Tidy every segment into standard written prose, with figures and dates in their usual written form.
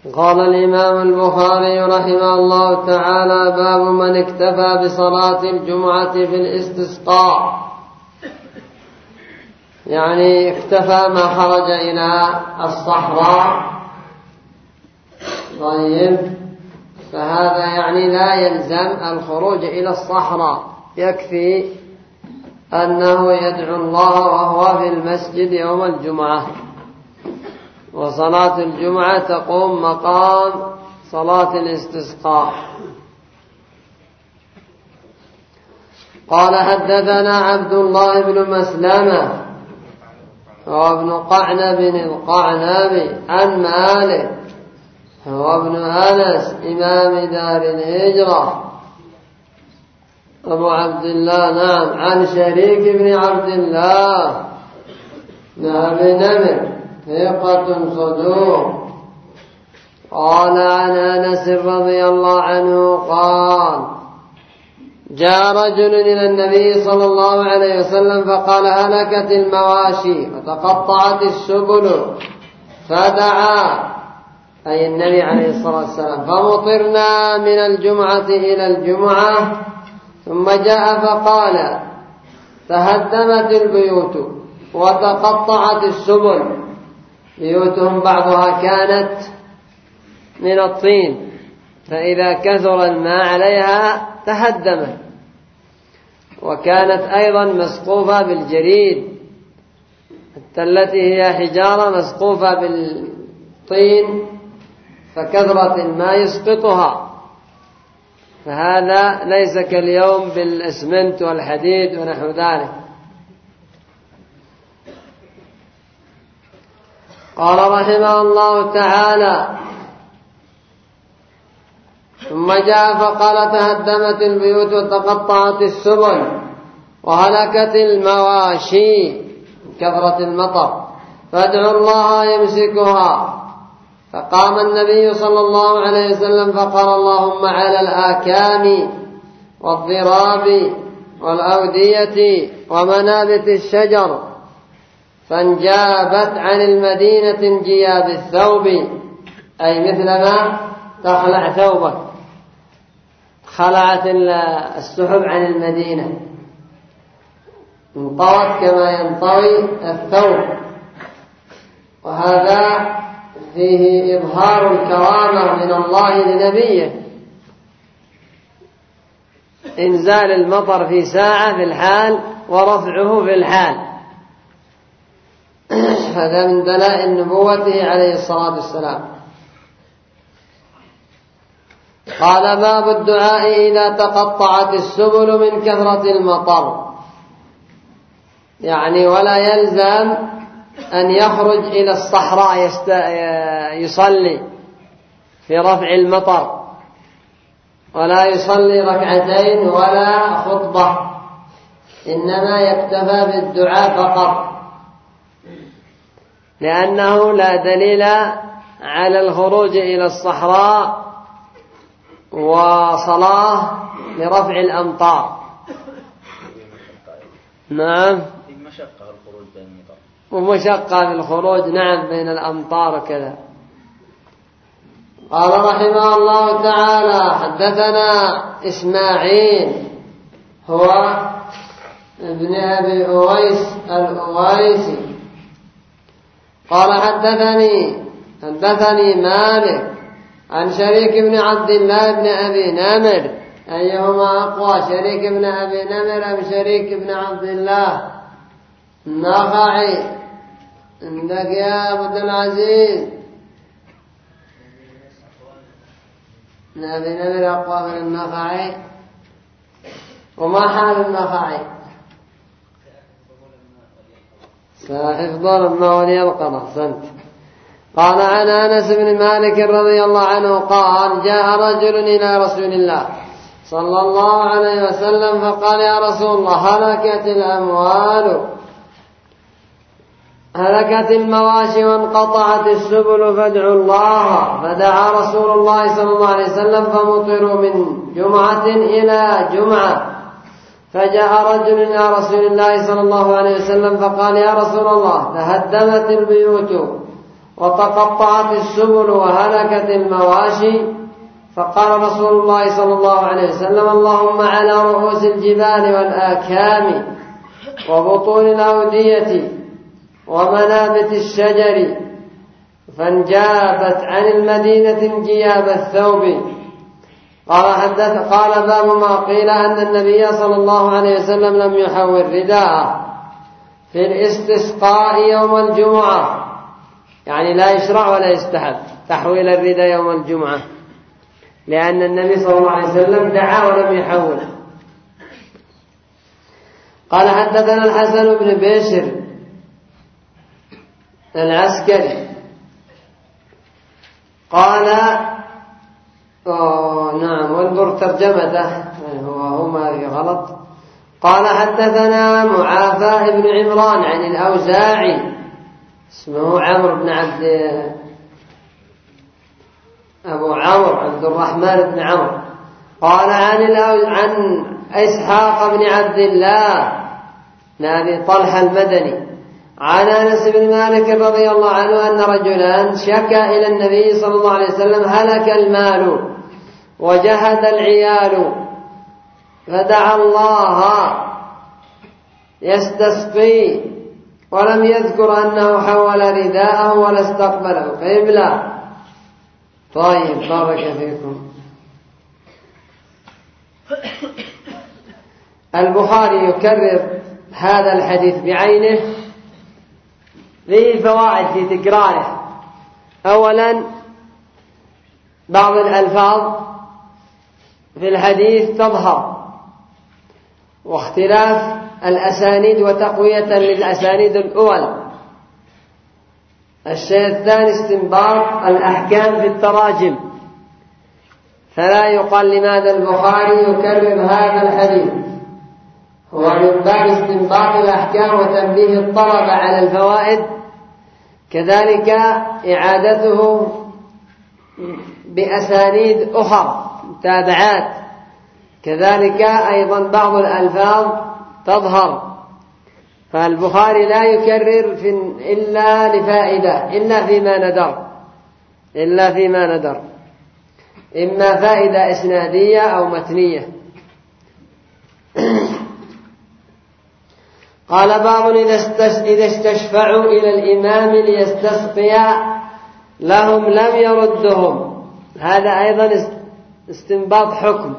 قال الإمام البخاري رحمه الله تعالى: باب من اكتفى بصلاة الجمعة في الاستسقاء، يعني اكتفى ما خرج إلى الصحراء. طيب، فهذا يعني لا يلزم الخروج إلى الصحراء، يكفي أنه يدعو الله وهو في المسجد يوم الجمعة، وصلاة الجمعة تقوم مقام صلاة الاستسقاء. قال: حدثنا عبد الله بن مسلمة وابن قعنب القعنبي عن مالك وابن أنس إمام دار الهجرة أبو عبد الله، نعم، عن شريك بن عبد الله بن أبي نمر ثقة صدوق. قال عن أنس رضي الله عنه قال: جاء رجل إلى النبي صلى الله عليه وسلم فقال: هلكت المواشي وتقطعت السبل، فدعا، أي النبي عليه الصلاة والسلام، فمطرنا من الجمعة إلى الجمعة. ثم جاء فقال: تهدمت البيوت وتقطعت السبل. بيوتهم بعضها كانت من الطين، فإذا كثر الماء عليها تهدمت، وكانت أيضا مسقوفة بالجريد، التي هي حجارة مسقوفة بالطين، فكثرة الماء يسقطها. فهذا ليس كاليوم بالإسمنت والحديد ونحو ذلك. قال رحمه الله تعالى: ثم جاء فقال: تهدمت البيوت وتقطعت السبل وهلكت المواشي، كثرة المطر، فادعوا الله يمسكها. فقام النبي صلى الله عليه وسلم فقال: اللهم على الآكام والضراب والأودية ومنابت الشجر، فانجابت عن المدينة انجياب الثوب، أي مثلما تخلع ثوبك، خلعت السحب عن المدينة، انطوت كما ينطوي الثوب. وهذا فيه إظهار الكرامة من الله لنبيه، إنزال المطر في ساعة في الحال ورفعه في الحال، هذا من دلائل نبوته عليه الصلاة والسلام. قال: باب الدعاء إذا تقطعت السبل من كثرة المطر، يعني ولا يلزم أن يخرج إلى الصحراء يصلي في رفع المطر، ولا يصلي ركعتين ولا خطبة، إنما يكتفى بالدعاء فقط، لأنه لا دليل على الخروج إلى الصحراء وصلاة لرفع الأمطار. نعم، ومشقة للخروج، نعم، بين الأمطار وكذا. قال رحمه الله تعالى: حدثنا إسماعيل هو ابن أبي أويس الأويسي قال: حدثني مالك عن شريك بن عبد الله بن أبي نمر. أيهما أقوى، شريك بن أبي نمر أم شريك بن عبد الله النخعي؟ عندك يا عبد العزيز؟ بن أبي نمر أقوى من النخعي. وما حال النخعي؟ حفظ الماء وليلقظ. أحسنت. قال: عن أنس بن مالك رضي الله عنه قال: جاء رجل إلى رسول الله صلى الله عليه وسلم فقال: يا رسول الله، هلكت الأموال، هلكت المواشي وانقطعت السبل، فادعوا الله. فدعا رسول الله صلى الله عليه وسلم فمطروا من جمعة إلى جمعة. فجاء رجل إلى رسول الله صلى الله عليه وسلم فقال: يا رسول الله، تهدمت البيوت وتقطعت السبل وهلكت المواشي. فقال رسول الله صلى الله عليه وسلم: اللهم على رؤوس الجبال والآكام وبطون الأودية ومنابت الشجر. فانجابت عن المدينة انجياب الثوب. قال باب ما قيل أن النبي صلى الله عليه وسلم لم يحول رداءه في الاستسقاء يوم الجمعة، يعني لا يشرع ولا يستحب تحويل الرداء يوم الجمعة، لأن النبي صلى الله عليه وسلم دعا ولم يحول. قال حدثنا الحسن بن بشر العسكري قال نعم، وانظر ترجمته هو ما في غلط. قال حدثنا معافى بن عمران عن الأوزاعي، اسمه عمرو بن أبو عمرو عبد الرحمن بن عمرو. قال عن إسحاق بن عبد الله بن أبي طلحة المدني عن أنس بن مالك رضي الله عنه أن رجلا شكا إلى النبي صلى الله عليه وسلم: هلك المال وجهد العيال، فدعا الله يستسقي، ولم يذكر أنه حول رداءه ولا استقبله قبلة. طيب، بارك فيكم. البخاري يكرر هذا الحديث بعينه، ذي فوائد في تكراره. أولا، بعض الألفاظ في الحديث تظهر، واختلاف الأسانيد وتقوية للأسانيد الأول. الشيء الثاني استنباط الأحكام في التراجم، فلا يقال لماذا البخاري يكرر هذا الحديث، هو من باب استنباط الأحكام وتنبيه الطلبة على الفوائد، كذلك إعادته بأسانيد أخرى متابعات، كذلك أيضا بعض الألفاظ تظهر. فالبخاري لا يكرر إلا لفائدة، إلا فيما ندر، إما فائدة إسنادية أو متنية. قال باب إذا استشفعوا إلى الإمام ليستسقي لهم لم يردهم. هذا أيضا استنباط حكم.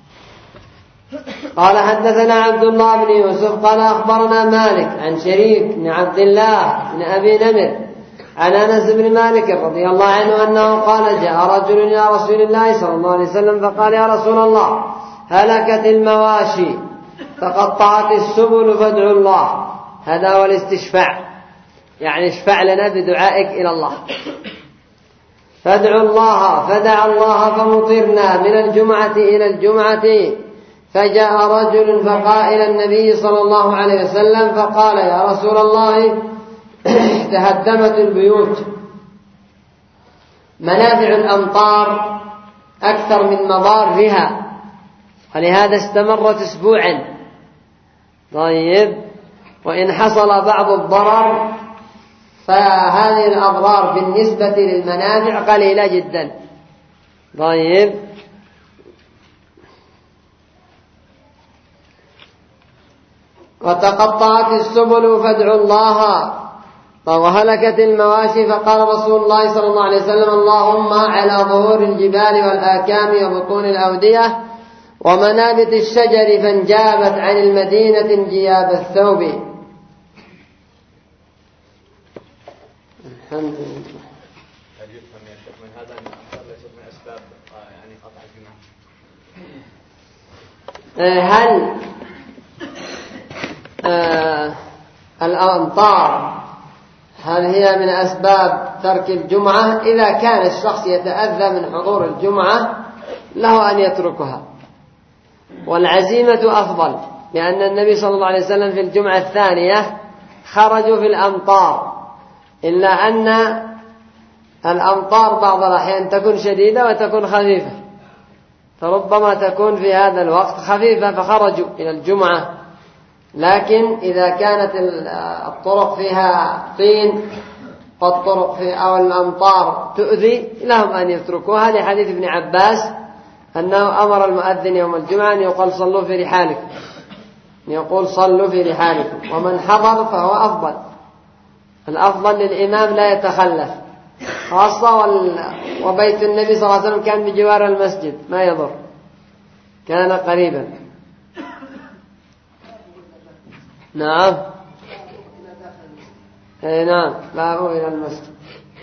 قال حدثنا عبد الله بن يوسف قال أخبرنا مالك عن شريك بن عبد الله بن أبي نمر عن أنس بن مالك رضي الله عنه أنه قال: جاء رجل إلى رسول الله صلى الله عليه وسلم فقال: يا رسول الله، هلكت المواشي، تقطعت السبل، فادعوا الله. هذا هو الاستشفاع، يعني اشفع لنا بدعائك إلى الله. فادعوا الله، فدعا الله فمطرنا من الجمعة إلى الجمعة. فجاء رجل فقال إلى النبي صلى الله عليه وسلم فقال: يا رسول الله، تهدمت البيوت. منافع الأمطار أكثر من مضارها، ولهذا استمرت أسبوعا. طيب، وإن حصل بعض الضرر فهذه الأضرار بالنسبة للمنافع قليلة جدا. طيب، وتقطعت السبل فادعوا الله، وهلكت المواشي. فقال رسول الله صلى الله عليه وسلم: اللهم على ظهور الجبال والآكام وبطون الأودية ومنابت الشجر، فانجابت عن المدينة انجياب الثوب. الحمد لله. هل يفهم يا شيخ من هذا أن الأمطار ليست من أسباب يعني قطع الجمعة؟ هل الأمطار هل هي من أسباب ترك الجمعة؟ إذا كان الشخص يتأذى من حضور الجمعة له أن يتركها، والعزيمة أفضل، لأن النبي صلى الله عليه وسلم في الجمعة الثانية خرجوا في الأمطار، إلا أن الأمطار بعض الأحيان تكون شديدة وتكون خفيفة، فربما تكون في هذا الوقت خفيفة فخرجوا إلى الجمعة. لكن إذا كانت الطرق فيها طين والطرق أو الأمطار تؤذي لهم أن يتركوها، لحديث ابن عباس أنه أمر المؤذن يوم الجمعة أن يقول صلوا في رحالكم، يقول صلوا في رحالكم. ومن حضر فهو أفضل، الأفضل للإمام لا يتخلف، خاصة وبيت النبي صلى الله عليه وسلم كان بجوار المسجد ما يضر، كان قريبا. نعم نعم لا هو إلى المسجد.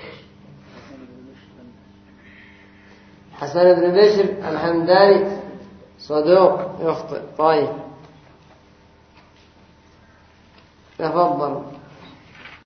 حسن بن بشر الحمداني صدوق يخطئ. طيب تفضل.